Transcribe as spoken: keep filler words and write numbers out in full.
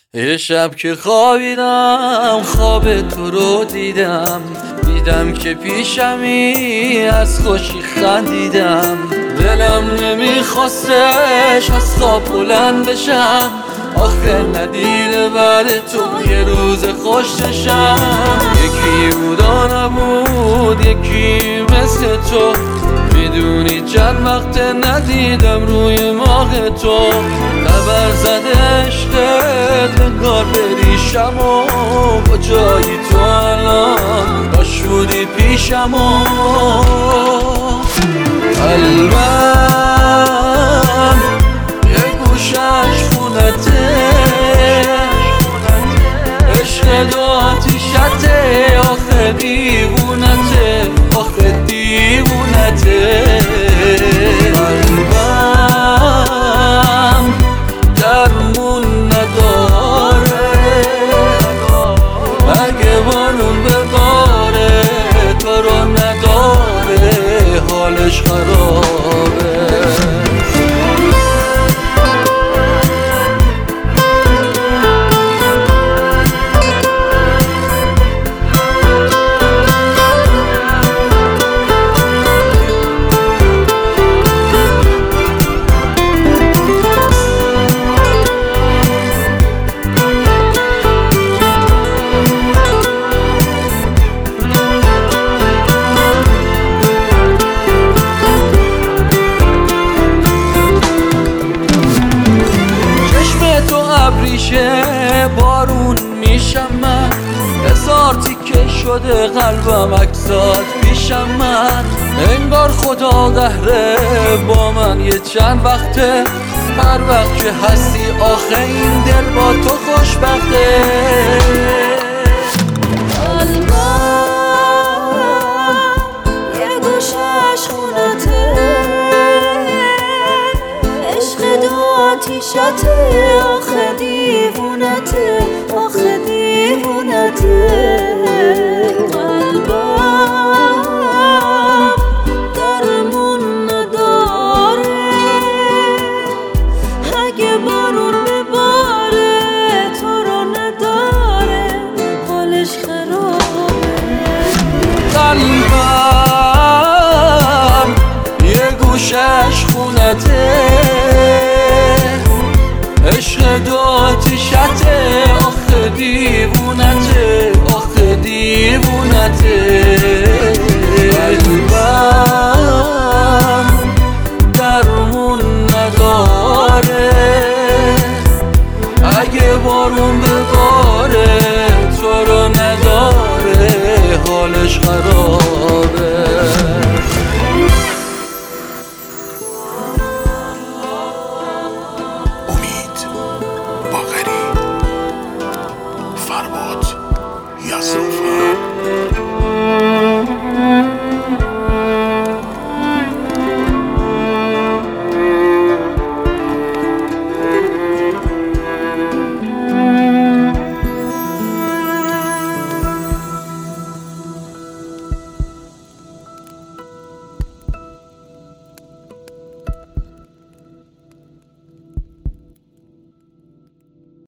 یه شب که خوابیدم خواب تو رو دیدم، دیدم که پیشمی از خوشی خندیدم. دلم نمیخواستش از خواب بلند بشم، آخه ندیده بعد تو یه روز خوش نشم. یکی بود و نبود یکی مثل تو، میدونی چند وقت ندیدم روی ماه تو. خبر زده عشقت انگار بریشم و کجایی تو الان باش بودی پیشم و قلبم یه گوشش خونته، عشق دو آتیشته، آخه دیوونته، آخه دیوونته. قلبم درمون نداره، اگه بارون بباره تو رو نداره، حالش خرابه. ابریشه بارون میشم من، هزار تیکه شده قلبم عکسات پیشم من. انگار خدا قهره با من یه چند وقته، هر وقت که هستی آخه این دل با تو خوشبخته. قلبم یه گوشش خونته، عشق دو آتیشته، آخه دیوونته، آخه دیوونته. قلبم درمون نداره، اگه بارون بباره تو رو نداره، حالش خرابه. قلبم یه گوشش خونته، عشق دو آتیشته، آخه دیوونته، آخه دیوونته. قلبم درمون نداره، اگه بارون بباره تو رو نداره، حالش خرابه.